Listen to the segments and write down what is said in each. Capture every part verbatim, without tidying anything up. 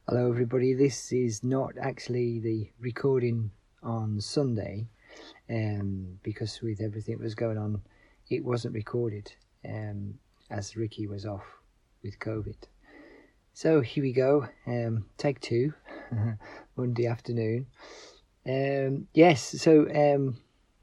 Hello everybody, this is not actually the recording on Sunday um, because with everything that was going on it wasn't recorded um, as Ricky was off with COVID. So here we go, um, take two, Monday afternoon. Um, yes, so um,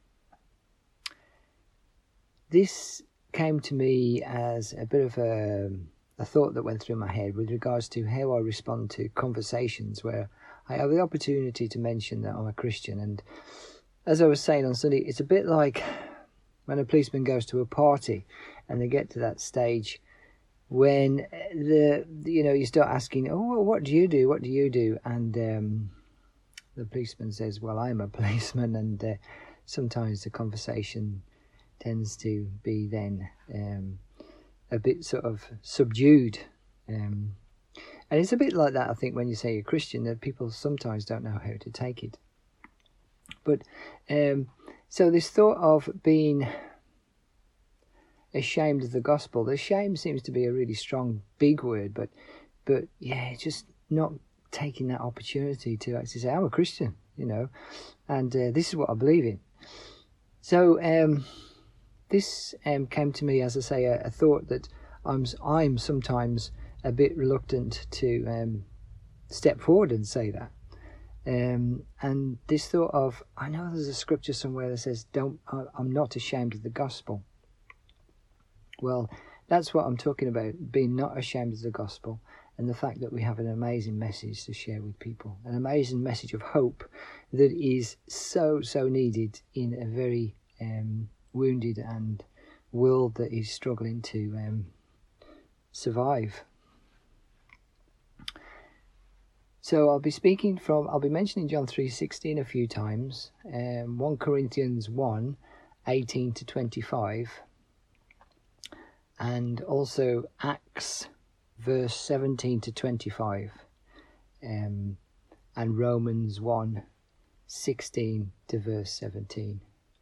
this came to me as a bit of a a thought that went through my head with regards to how I respond to conversations where I have the opportunity to mention that I'm a Christian. And as I was saying on Sunday, it's a bit like when a policeman goes to a party and they get to that stage when the you know you start asking, oh, well, what do you do? What do you do? And um, the policeman says, well, I'm a policeman. And uh, sometimes the conversation tends to be then um, a bit sort of subdued, um, and it's a bit like that I think when you say you're Christian, that people sometimes don't know how to take it. But um, so this thought of being ashamed of the gospel, the shame seems to be a really strong big word, but but yeah, just not taking that opportunity to actually say I'm a Christian, you know, and uh, this is what I believe in. So um This um, came to me, as I say, a, a thought that I'm I'm sometimes a bit reluctant to um, step forward and say that. Um, and this thought of, I know there's a scripture somewhere that says, "Don't I, I'm not ashamed of the gospel." Well, that's what I'm talking about, being not ashamed of the gospel, and the fact that we have an amazing message to share with people, an amazing message of hope that is so, so needed in a very um, wounded and world that is struggling to um, survive. So I'll be speaking from, I'll be mentioning John three sixteen a few times, um, First Corinthians one eighteen to twenty-five, and also Acts verse seventeen to twenty-five, um, and Romans one sixteen to verse seventeen.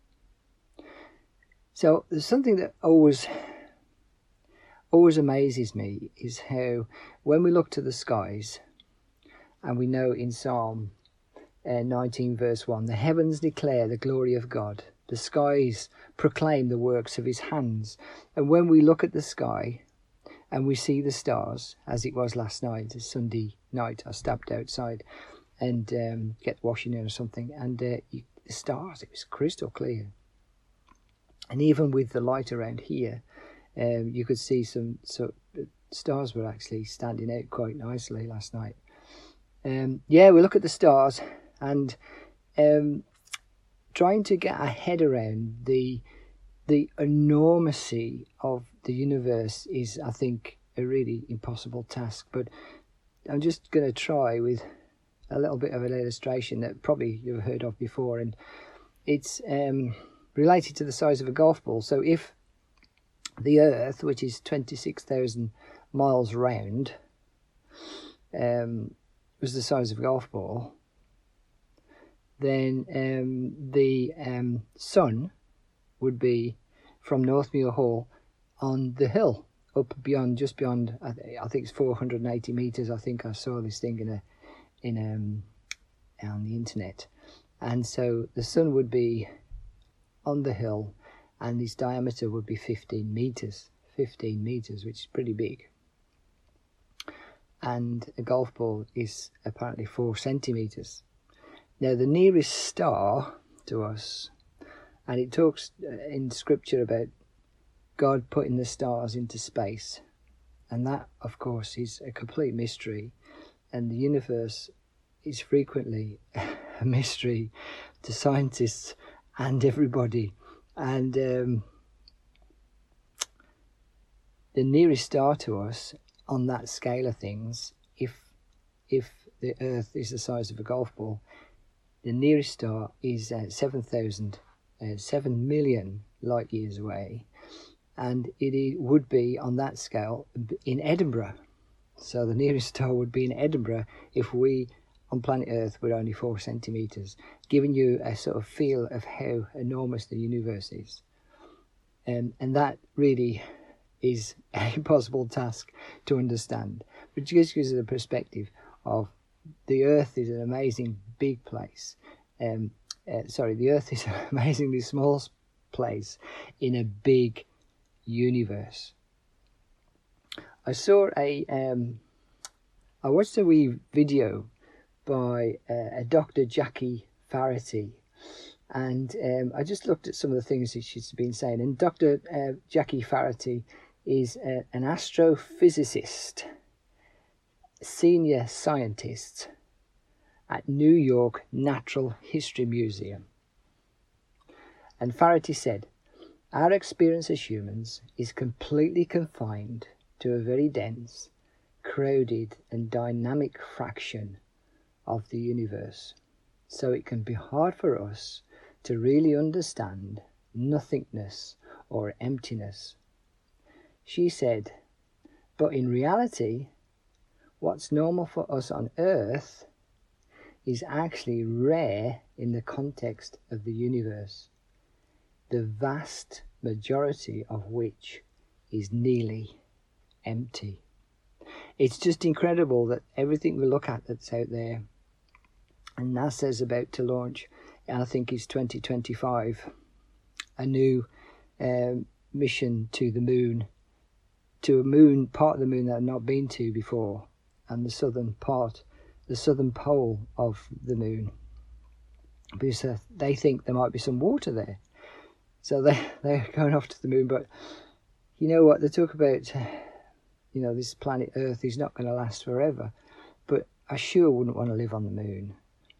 So there's something that always always amazes me is how when we look to the skies, and we know in Psalm uh, nineteen verse one, the heavens declare the glory of God, the skies proclaim the works of his hands. And when we look at the sky and we see the stars, as it was last night, Sunday night, I stepped outside and um, get washing in or something, and uh, you, the stars, it was crystal clear. And even with the light around here, um, you could see some so stars were actually standing out quite nicely last night. Um, yeah, we look at the stars and um, trying to get our head around the the enormity of the universe is, I think, a really impossible task. But I'm just going to try with a little bit of an illustration that probably you've heard of before, and it's um, related to the size of a golf ball. So if the Earth, which is twenty-six thousand miles round, um, was the size of a golf ball, then um, the um, sun would be from Northmuir Hall on the hill, up beyond, just beyond, I, th- I think it's four hundred eighty metres. I think I saw this thing in a in um, on the internet. And so the sun would be on the hill, and its diameter would be fifteen metres, fifteen metres, which is pretty big. And a golf ball is apparently four centimetres. Now, the nearest star to us, and it talks in scripture about God putting the stars into space, and that, of course, is a complete mystery, and the universe is frequently a mystery to scientists and everybody. And um, the nearest star to us on that scale of things, if if the Earth is the size of a golf ball, the nearest star is uh, seven thousand, uh, seven million light years away, and it is, would be on that scale in Edinburgh. So the nearest star would be in Edinburgh if we on planet Earth were only four centimetres, giving you a sort of feel of how enormous the universe is. Um, and that really is an impossible task to understand, but just gives us a perspective of the earth is an amazing big place. Um, uh, sorry, the earth is an amazingly small place in a big universe. I saw a, um, I watched a wee video by uh, a Doctor Jackie Faraday, and um, I just looked at some of the things that she's been saying. And Doctor Uh, Jackie Faraday is uh, an astrophysicist, senior scientist at New York Natural History Museum. And Faraday said, "Our experience as humans is completely confined to a very dense, crowded and dynamic fraction of the universe. So it can be hard for us to really understand nothingness or emptiness." She said, "But in reality, what's normal for us on Earth is actually rare in the context of the universe, the vast majority of which is nearly empty." It's just incredible that everything we look at that's out there, and NASA's about to launch, I think it's twenty twenty-five, a new um, mission to the moon, to a moon, part of the moon that I've not been to before, and the southern part, the southern pole of the moon, because uh, they think there might be some water there. So they, they're going off to the moon. But you know what, they talk about, you know, this planet Earth is not going to last forever, but I sure wouldn't want to live on the moon.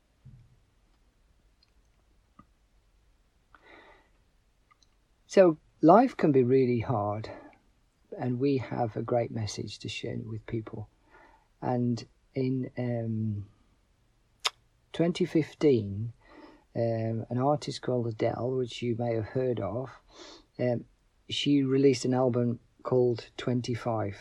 So life can be really hard, and we have a great message to share with people. And in um, twenty fifteen, um, an artist called Adele, which you may have heard of, um, she released an album called twenty-five.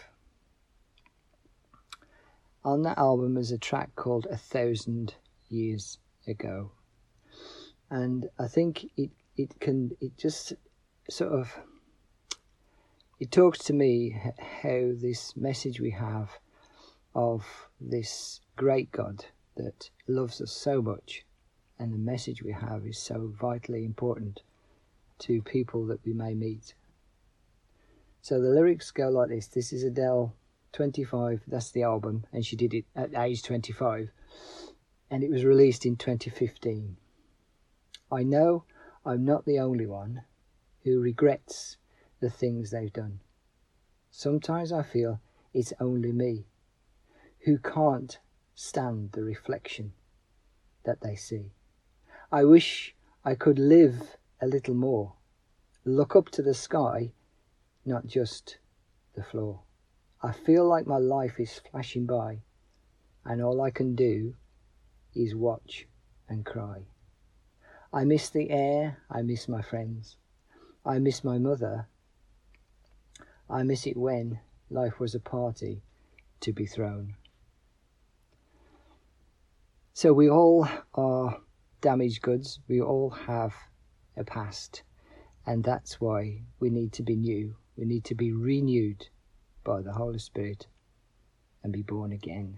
On that album is a track called A Thousand Years Ago. And I think it, it can, it just sort of, it talks to me how this message we have of this great God that loves us so much, and the message we have is so vitally important to people that we may meet. So the lyrics go like this. This is Adele, twenty-five, that's the album, and she did it at age twenty-five, and it was released in twenty fifteen. "I know I'm not the only one who regrets the things they've done. Sometimes I feel it's only me who can't stand the reflection that they see. I wish I could live a little more, look up to the sky, not just the floor. I feel like my life is flashing by, and all I can do is watch and cry. I miss the air, I miss my friends, I miss my mother. I miss it when life was a party to be thrown." So we all are damaged goods, we all have a past, and that's why we need to be new. We need to be renewed by the Holy Spirit and be born again.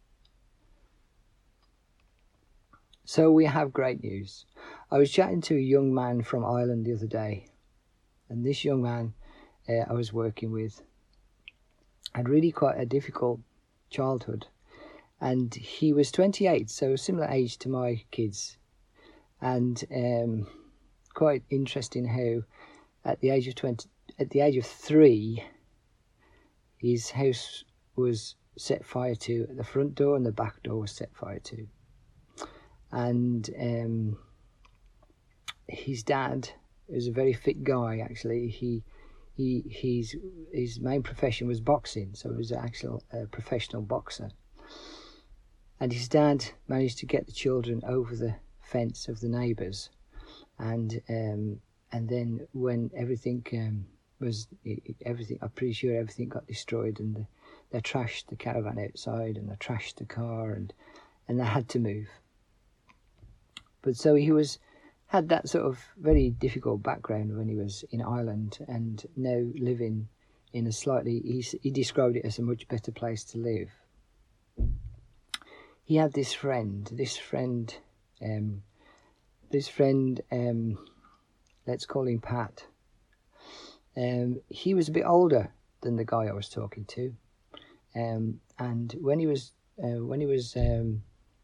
So we have great news. I was chatting to a young man from Ireland the other day, and this young man uh, I was working with had really quite a difficult childhood, and he was twenty-eight, so a similar age to my kids, and um, quite interesting how at the age of twenty, at the age of three, his house was set fire to at the front door, and the back door was set fire to. And um, his dad is a very fit guy. Actually, he he he's his main profession was boxing, so he was an actual uh, professional boxer. And his dad managed to get the children over the fence of the neighbours, and um, and then when everything um, was everything, I'm pretty sure everything got destroyed, and the, they trashed the caravan outside, and they trashed the car, and and they had to move. But so he was had that sort of very difficult background when he was in Ireland, and now living in a slightly, he, he described it as a much better place to live. he had this friend, this friend, um, this friend, um, let's call him Pat. Um, he was a bit older than the guy I was talking to, um, and when he was uh, when he was um,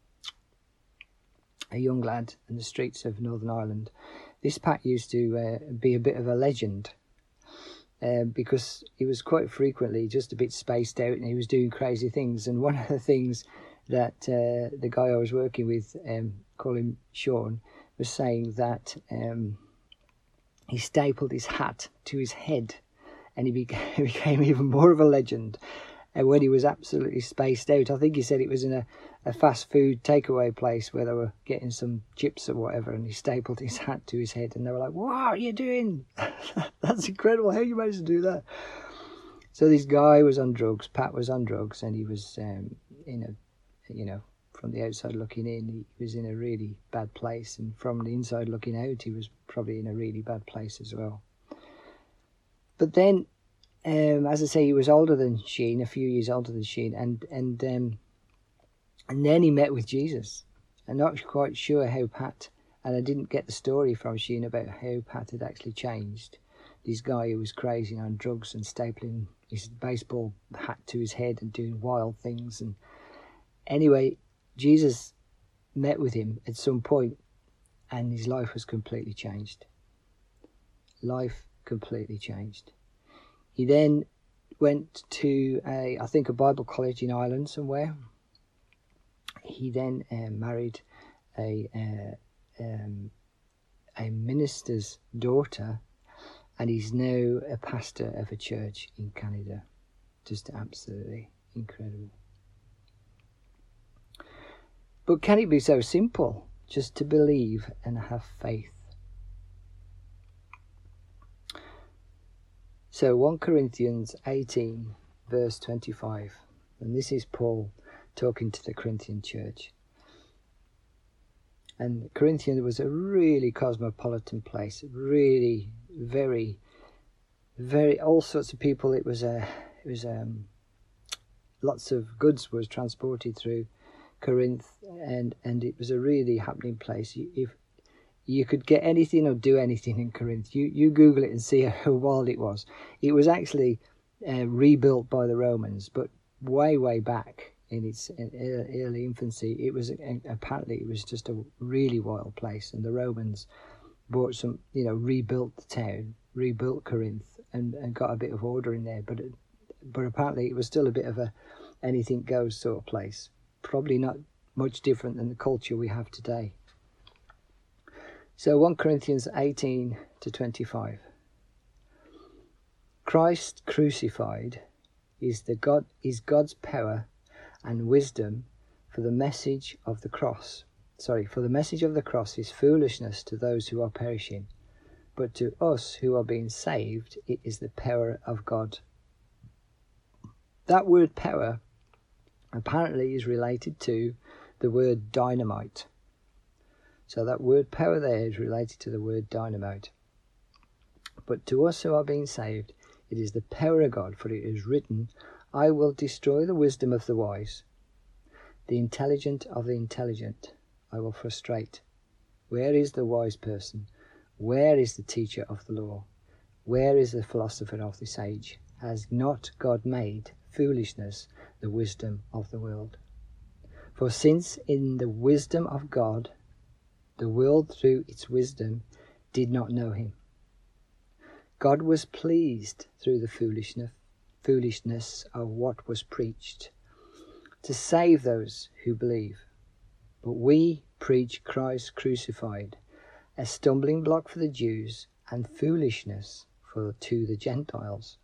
a young lad in the streets of Northern Ireland, this Pat used to uh, be a bit of a legend, uh, because he was quite frequently just a bit spaced out and he was doing crazy things. And one of the things that uh, the guy I was working with, um, call him Sean, was saying that um, he stapled his hat to his head, and he became, became even more of a legend. And when he was absolutely spaced out, I think he said it was in a, a fast food takeaway place where they were getting some chips or whatever, and he stapled his hat to his head, and they were like, "What are you doing? That's incredible! How you managed to do that?" So this guy was on drugs. Pat was on drugs, and he was um, in a, you know, from the outside looking in, he was in a really bad place, and from the inside looking out, he was probably in a really bad place as well. But then, um, as I say, he was older than Sheen, a few years older than Sheen, and and um, and then he met with Jesus. I'm not quite sure how Pat, and I didn't get the story from Sheen about how Pat had actually changed. This guy who was crazy on drugs and stapling his baseball hat to his head and doing wild things. And anyway, Jesus met with him at some point, and his life was completely changed. Life completely changed. He then went to a, I think, a Bible college in Ireland somewhere. He then uh, married a uh, um, a minister's daughter, and he's now a pastor of a church in Canada. Just absolutely incredible. But can it be so simple just to believe and have faith? So First Corinthians eighteen verse twenty-five, and this is Paul talking to the Corinthian church. And Corinthian was a really cosmopolitan place, really very, very, all sorts of people. It was a, it was um, lots of goods was transported through Corinth, and and it was a really happening place. You, if you could get anything or do anything in Corinth, you you Google it and see how wild it was. It was actually uh, rebuilt by the Romans, but way way back in its early infancy, it was apparently it was just a really wild place, and the Romans bought some, you know, rebuilt the town, rebuilt Corinth, and, and got a bit of order in there. But it, but apparently it was still a bit of a anything goes sort of place. Probably not much different than the culture we have today. So First Corinthians eighteen to twenty-five. Christ crucified is the God is God's power and wisdom for the message of the cross. Sorry, for the message of the cross is foolishness to those who are perishing, but to us who are being saved, it is the power of God. That word power apparently is related to the word dynamite. So that word power there is related to the word dynamite. But to us who are being saved, it is the power of God, for it is written, I will destroy the wisdom of the wise, the intelligent of the intelligent I will frustrate. Where is the wise person? Where is the teacher of the law? Where is the philosopher of this age? Has not God made foolishness the wisdom of the world? For since in the wisdom of God, the world through its wisdom did not know him, God was pleased through the foolishness foolishness of what was preached to save those who believe. But we preach Christ crucified, a stumbling block for the Jews and foolishness for to the Gentiles.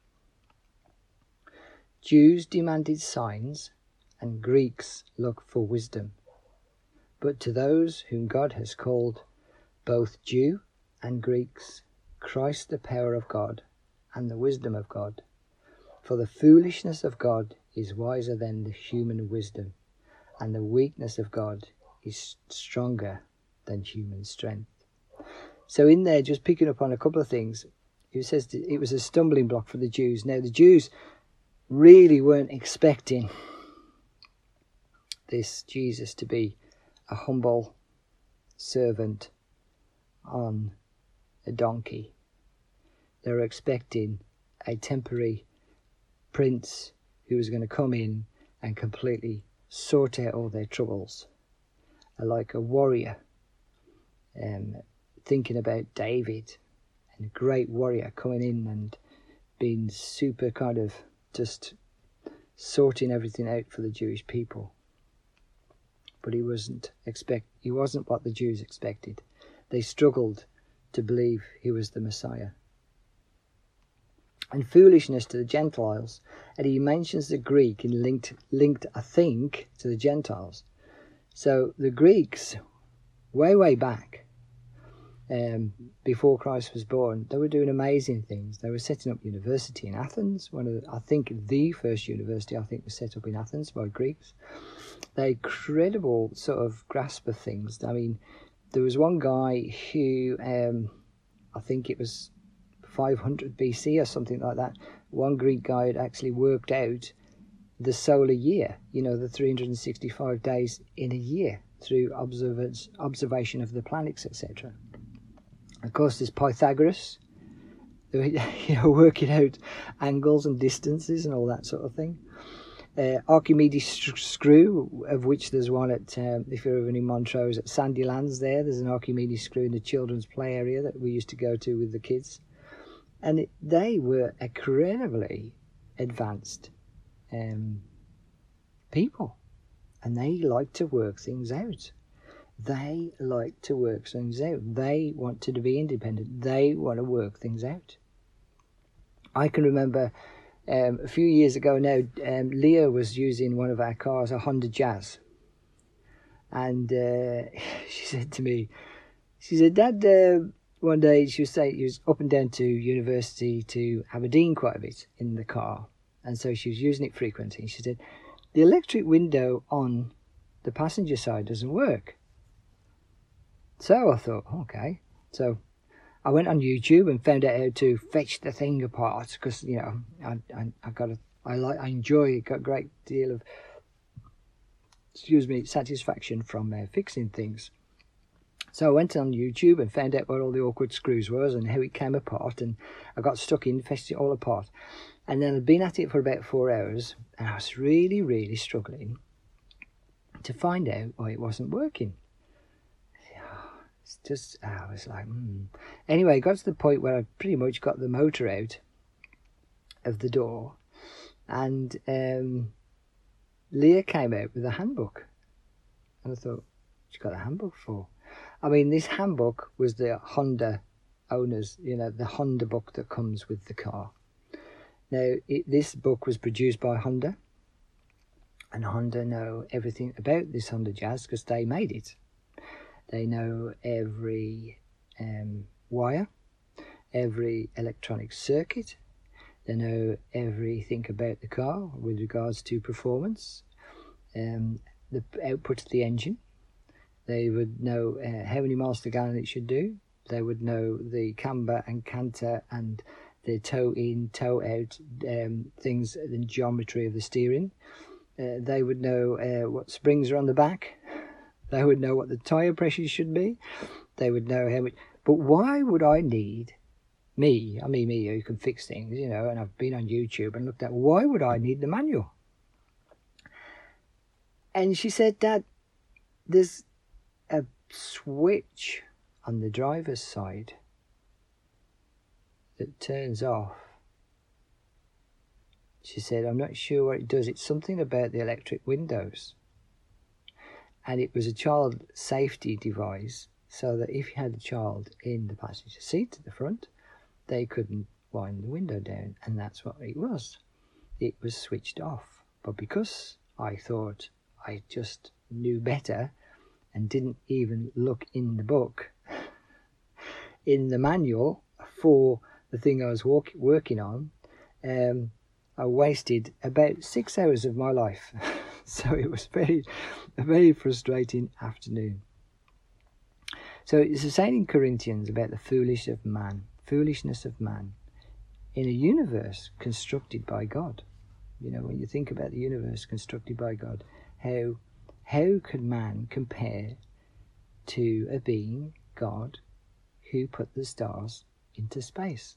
Jews demanded signs and Greeks looked for wisdom. But to those whom God has called, both Jew and Greeks, Christ the power of God and the wisdom of God. For the foolishness of God is wiser than the human wisdom, and the weakness of God is stronger than human strength. So in there, just picking up on a couple of things, it says it was a stumbling block for the Jews. Now the Jews really weren't expecting this Jesus to be a humble servant on a donkey. They were expecting a temporary prince who was going to come in and completely sort out all their troubles, like a warrior, um, thinking about David, and a great warrior coming in and being super kind of just sorting everything out for the Jewish people. But he wasn't expect he wasn't what the Jews expected. They struggled to believe he was the Messiah. And foolishness to the Gentiles, and he mentions the Greek in linked linked I think to the Gentiles. So the Greeks, way way back, um, before Christ was born, they were doing amazing things. They were setting up university in Athens. One of the, I think the first university I think was set up in Athens by Greeks. They incredible sort of grasp of things. I mean, there was one guy who um, I think it was five hundred B C or something like that. One Greek guy had actually worked out the solar year, you know, the three hundred sixty-five days in a year through observance, observation of the planets, et cetera. Of course, there's Pythagoras, you know, working out angles and distances and all that sort of thing. Uh, Archimedes screw, of which there's one at, um, if you're ever in Montrose, at Sandylands there, there's an Archimedes screw in the children's play area that we used to go to with the kids. And it, they were incredibly advanced um, people. And they like to work things out. They like to work things out. They wanted to be independent. They want to work things out. I can remember um, a few years ago now, um, Leah was using one of our cars, a Honda Jazz. And uh, she said to me, she said, Dad, uh, one day she was saying, she was up and down to university to Aberdeen quite a bit in the car. And so she was using it frequently. She said, the electric window on the passenger side doesn't work. So I thought, okay. So I went on YouTube and found out how to fetch the thing apart because, you know, I I, I got a, I like I enjoy it. Got a great deal of, excuse me, satisfaction from uh, fixing things. So I went on YouTube and found out what all the awkward screws was and how it came apart, and I got stuck in, fetched it all apart. And then I'd been at it for about four hours, and I was really, really struggling to find out why it wasn't working. It's just, I was like, hmm. Anyway, it got to the point where I pretty much got the motor out of the door, and um, Leah came out with a handbook. And I thought, what's she got a handbook for? I mean, this handbook was the Honda owners, you know, the Honda book that comes with the car. Now, it, this book was produced by Honda, and Honda know everything about this Honda Jazz because they made it. They know every um, wire, every electronic circuit. They know everything about the car with regards to performance, um, the output of the engine. They would know uh, how many miles per gallon it should do. They would know the camber and canter and the toe in, toe out um, things, the geometry of the steering. Uh, they would know uh, what springs are on the back. They would know what the tyre pressure should be. They would know how much. But why would I need me? I mean, me who can fix things, you know, and I've been on YouTube and looked at, why would I need the manual? And she said, Dad, there's a switch on the driver's side that turns off. She said, I'm not sure what it does. It's something about the electric windows. And it was a child safety device so that if you had a child in the passenger seat at the front, they couldn't wind the window down. And that's what it was. It was switched off. But because I thought I just knew better and didn't even look in the book, in the manual for the thing I was walk, working on, um, I wasted about six hours of my life. So it was very, a very frustrating afternoon. So it's saying in Corinthians about the foolish of man, foolishness of man, in a universe constructed by God. You know, when you think about the universe constructed by God, how how could man compare to a being, God, who put the stars into space?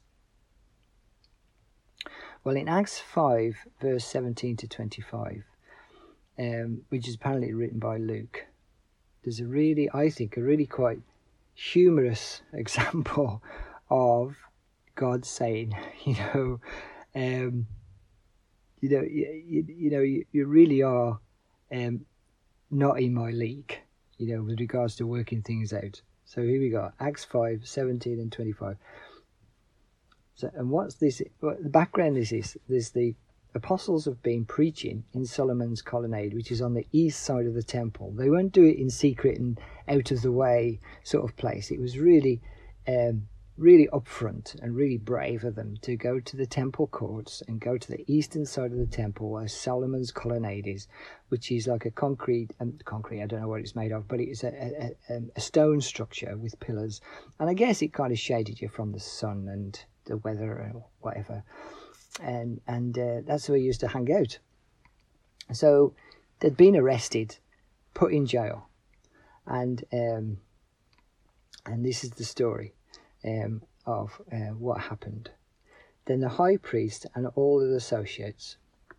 Well, in Acts five, verse seventeen to twenty-five, um, which is apparently written by Luke, there's a really, I think, a really quite humorous example of God saying, you know, um, you know, you, you, you know, you, you really are um, not in my league, you know, with regards to working things out. So here we go, Acts five, seventeen and twenty-five. So, and what's this? Well, the background is this: there's the apostles have been preaching in Solomon's colonnade, which is on the east side of the temple. They won't do it in secret and out of the way sort of place. It was really, um, really upfront and really brave of them to go to the temple courts and go to the eastern side of the temple where Solomon's colonnade is, which is like a concrete, um, concrete, I don't know what it's made of, but it's a, a, a stone structure with pillars. And I guess it kind of shaded you from the sun and the weather or whatever. And and uh, that's where he used to hang out. So they'd been arrested, put in jail, and um, and this is the story um, of uh, what happened. Then the high priest and all the associates,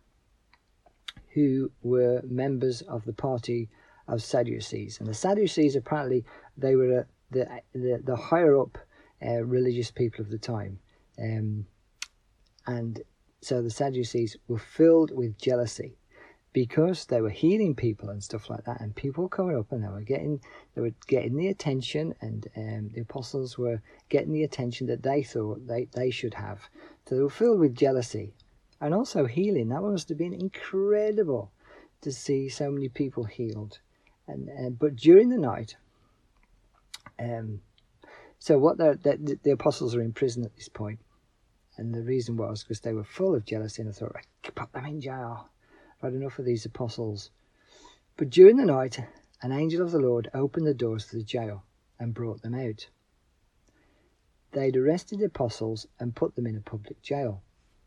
who were members of the party of Sadducees, and the Sadducees apparently they were uh, the, the the higher up uh, religious people of the time. Um, and so the Sadducees were filled with jealousy because they were healing people and stuff like that, and people coming up and they were getting they were getting the attention, and um, the apostles were getting the attention that they thought they, they should have. So they were filled with jealousy, and also healing. That must have been incredible to see so many people healed. And uh, but during the night, um, so what the the apostles are in prison at this point. And the reason was because they were full of jealousy, and I thought, right, put them in jail. I've had enough of these apostles. But during the night, an angel of the Lord opened the doors to the jail and brought them out. They'd arrested the apostles and put them in a public jail.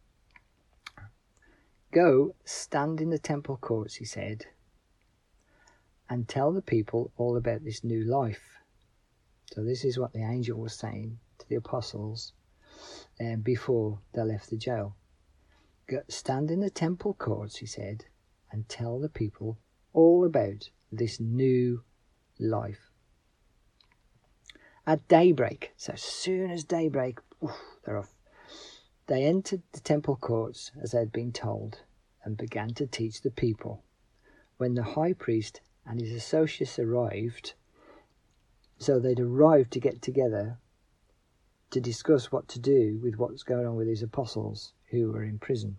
Go, stand in the temple courts, he said, and tell the people all about this new life. So this is what the angel was saying to the apostles Um, before they left the jail. Go, stand in the temple courts, he said, and tell the people all about this new life. At daybreak, so as soon as daybreak, oof, they're off. They entered the temple courts as they had been told and began to teach the people. When the high priest and his associates arrived, so they'd arrived to get together to discuss what to do with what's going on with these apostles who were in prison.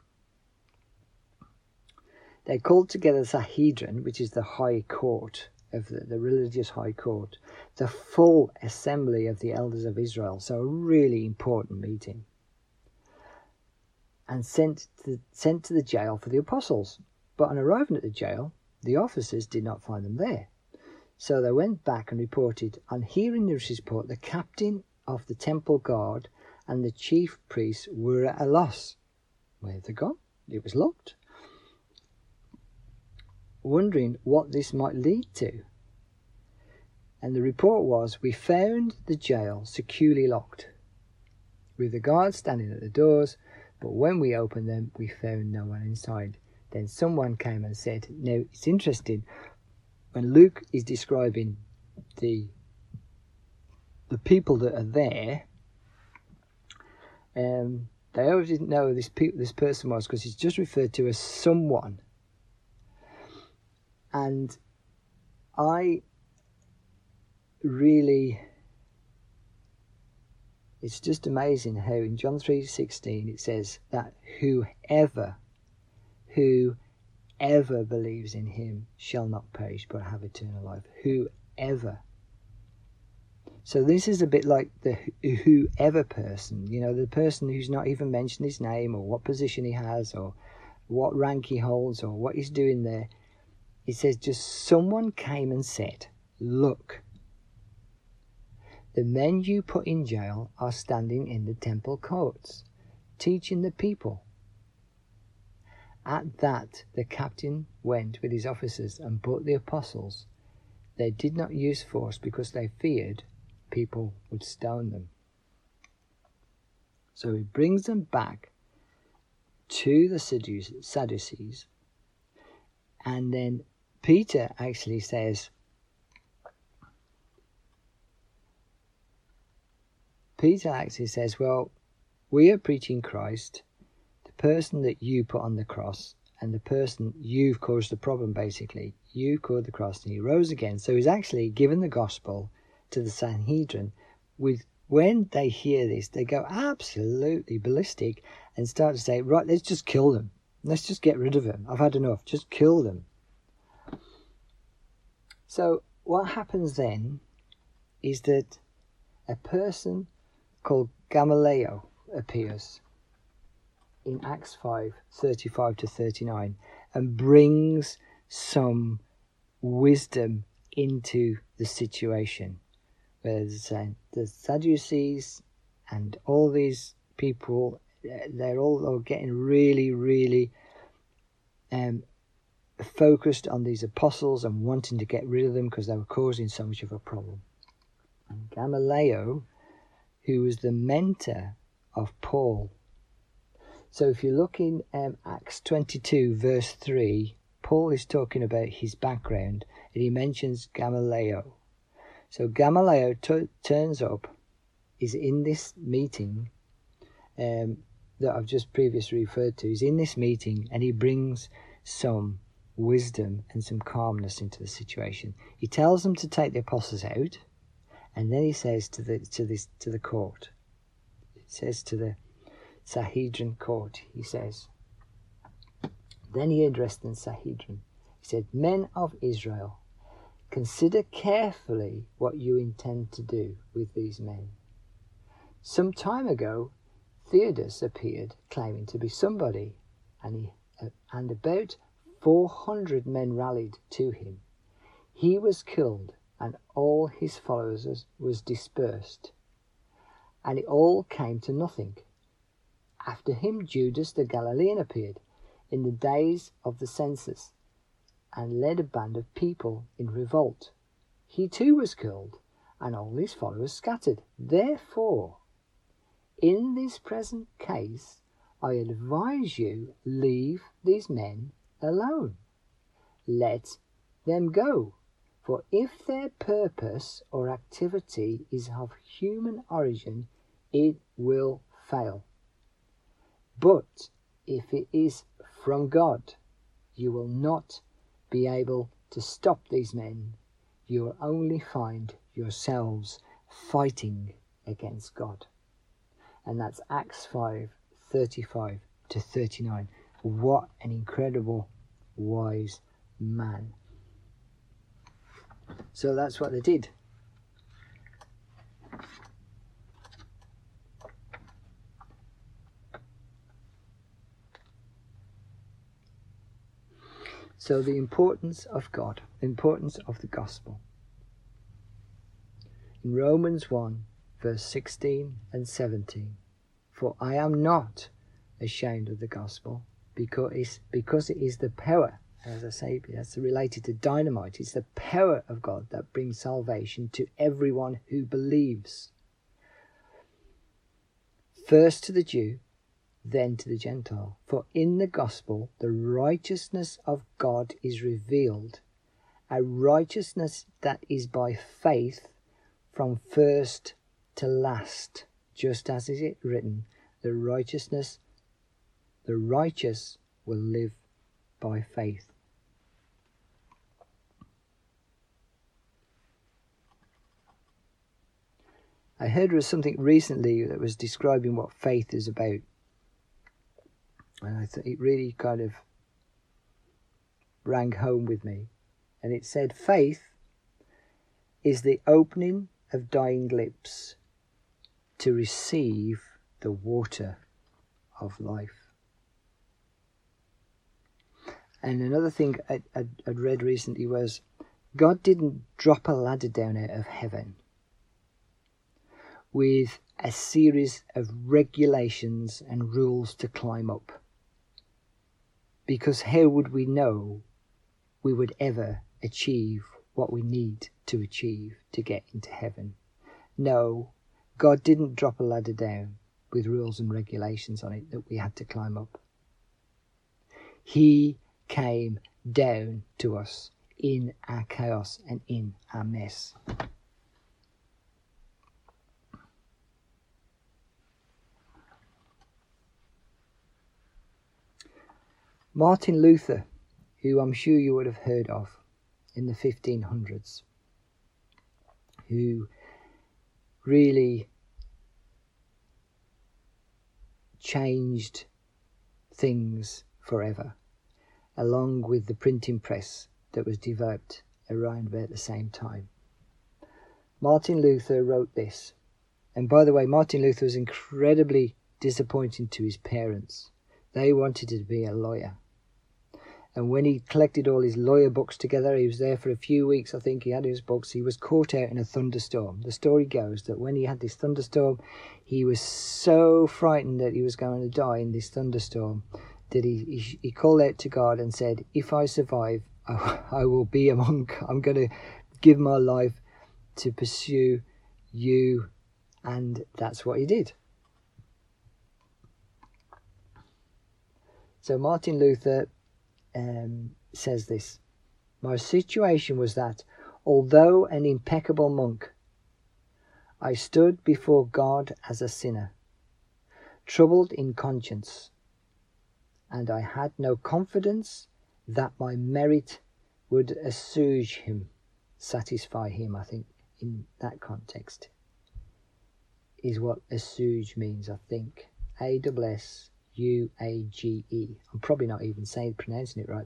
They called together the Sanhedrin, which is the high court of the, the religious high court, the full assembly of the elders of Israel, so a really important meeting, and sent to, sent to the jail for the apostles. But on arriving at the jail, the officers did not find them there. So they went back and reported. On hearing this report, the captain of the temple guard and the chief priests were at a loss. Where had they gone? It was locked. Wondering what this might lead to. And the report was, we found the jail securely locked, with the guards standing at the doors, but when we opened them, we found no one inside. Then someone came and said, now it's interesting, when Luke is describing the the people that are there, um, they always didn't know who this, pe- this person was because he's just referred to as someone. And I really, it's just amazing how in John three sixteen it says that whoever, whoever believes in him shall not perish but have eternal life. Whoever. So this is a bit like the whoever person, you know, the person who's not even mentioned his name or what position he has or what rank he holds or what he's doing there. It says just someone came and said, look, the men you put in jail are standing in the temple courts, teaching the people. at that the captain went with his officers and brought the apostles. They did not use force because they feared people would stone them. So he brings them back to the Sadducees, and then Peter actually says, Peter actually says, well, we are preaching Christ, the person that you put on the cross, and the person you've caused the problem, basically. You caused the cross, and he rose again. So he's actually given the gospel to the Sanhedrin. With when they hear this, they go absolutely ballistic and start to say, right, let's just kill them. Let's just get rid of them. I've had enough. Just kill them. So what happens then is that a person called Gamaliel appears in Acts five, thirty-five to thirty-nine, and brings some wisdom into the situation. Whereas uh, the Sadducees and all these people, they're all, all getting really, really um, focused on these apostles and wanting to get rid of them because they were causing so much of a problem. And Gamaliel, who was the mentor of Paul. So if you look in um, Acts twenty-two verse three, Paul is talking about his background and he mentions Gamaliel. So Gamaliel t- turns up, is in this meeting um, that I've just previously referred to. He's in this meeting and he brings some wisdom and some calmness into the situation. He tells them to take the apostles out, and then he says to the to this to the court, he says to the Sanhedrin court, he says, then he addressed the Sanhedrin. He said, men of Israel, consider carefully what you intend to do with these men. Some time ago, Theudas appeared claiming to be somebody, and he uh, and about four hundred men rallied to him. He was killed, and all his followers was dispersed, and it all came to nothing. After him, Judas the Galilean appeared in the days of the census and led a band of people in revolt. He too was killed, and all his followers scattered. Therefore, in this present case, I advise you, leave these men alone. Let them go. For if their purpose or activity is of human origin, it will fail. But if it is from God, you will not be able to stop these men. You will only find yourselves fighting against God. And that's Acts five, thirty-five to thirty-nine. What an incredible, wise man. So that's what they did. So the importance of God, the importance of the gospel. In Romans one, verse sixteen and seventeen, for I am not ashamed of the gospel, because it's, because it is the power, as I say, that's related to dynamite. It's the power of God that brings salvation to everyone who believes. First to the Jew, then to the Gentile. For in the gospel the righteousness of God is revealed, a righteousness that is by faith from first to last, just as is it written, the righteousness, the righteous will live by faith. I heard there was something recently that was describing what faith is about. And I thought it really kind of rang home with me. And it said, faith is the opening of dying lips to receive the water of life. And another thing I, I, I'd read recently was, God didn't drop a ladder down out of heaven with a series of regulations and rules to climb up. Because how would we know we would ever achieve what we need to achieve to get into heaven? No, God didn't drop a ladder down with rules and regulations on it that we had to climb up. He came down to us in our chaos and in our mess. Martin Luther, who I'm sure you would have heard of in the fifteen hundreds, who really changed things forever, along with the printing press that was developed around about the same time. Martin Luther wrote this, and by the way, Martin Luther was incredibly disappointing to his parents. They wanted to be a lawyer. And when he collected all his lawyer books together, he was there for a few weeks, I think he had his books, he was caught out in a thunderstorm. The story goes that when he had this thunderstorm, he was so frightened that he was going to die in this thunderstorm that he, he, he called out to God and said, if I survive, I, I will be a monk. I'm going to give my life to pursue you. And that's what he did. So Martin Luther Um, says this: my situation was that, although an impeccable monk, I stood before God as a sinner, troubled in conscience, and I had no confidence that my merit would assuage him, satisfy him. I think in that context is what assuage means, I think. A S S U A G E. I'm probably not even saying pronouncing it right.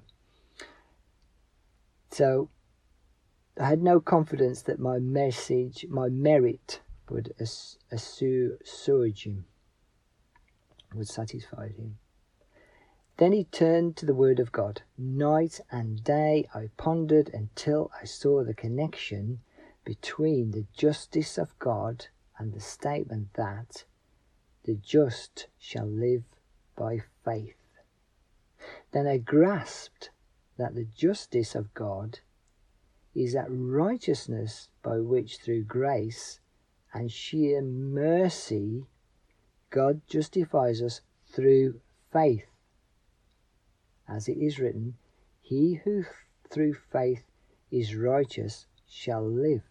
So I had no confidence that my message, my merit would assuage him, would satisfy him. Then he turned to the word of God. Night and day I pondered until I saw the connection between the justice of God and the statement that the just shall live by faith. Then I grasped that the justice of God is that righteousness by which through grace and sheer mercy God justifies us through faith. As it is written, he who through faith is righteous shall live.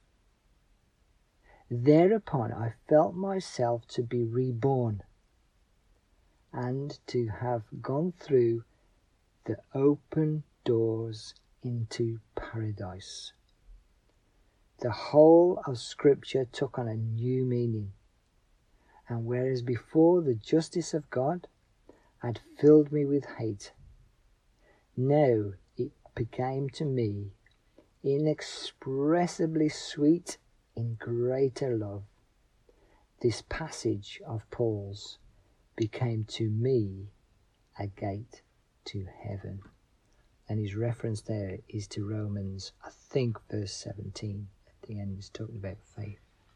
Thereupon I felt myself to be reborn, and to have gone through the open doors into paradise. The whole of Scripture took on a new meaning, and whereas before the justice of God had filled me with hate, now it became to me inexpressibly sweet in greater love. This passage of Paul's became to me a gate to heaven. And his reference there is to Romans, I think, verse seventeen. At the end, he's talking about faith.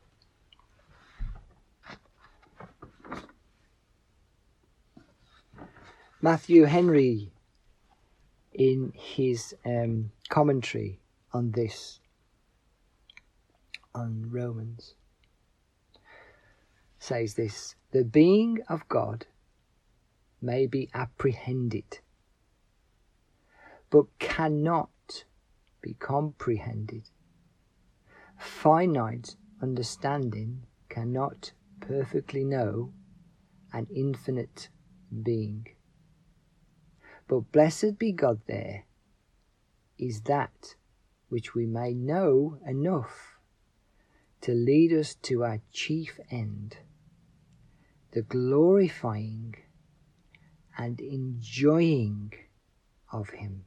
Matthew Henry, in his um, commentary on this, on Romans, says this: the being of God may be apprehended, but cannot be comprehended. Finite understanding cannot perfectly know an infinite being. But blessed be God, there is that which we may know enough to lead us to our chief end, the glorifying and enjoying of him.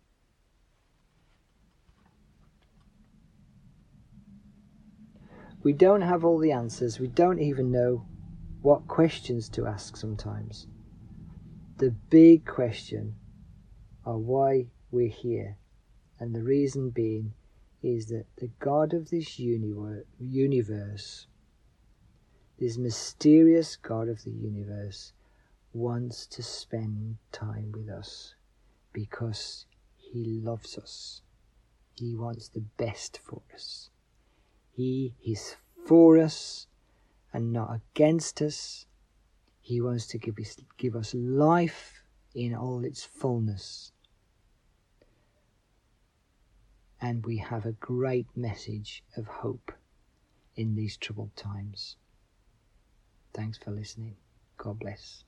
We don't have all the answers. We don't even know what questions to ask sometimes. The big question of why we're here, and the reason being is that the God of this universe, this mysterious God of the universe, wants to spend time with us, because he loves us. He wants the best for us. He is for us and not against us. He wants to give us, give us life in all its fullness. And we have a great message of hope in these troubled times. Thanks for listening. God bless.